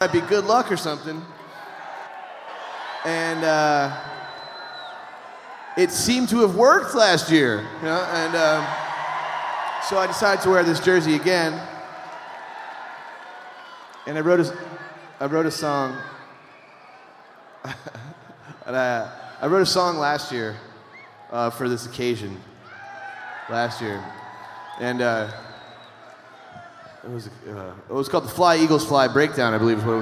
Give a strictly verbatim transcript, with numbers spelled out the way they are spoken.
Might be good luck or something. And uh, it seemed to have worked last year, you know? And um, so I decided to wear this jersey again. And I wrote a, I wrote a song. and I, I wrote a song last year uh, for this occasion. Last year, and uh, it was uh, it was called the Fly Eagles Fly Breakdown, I believe is what it was.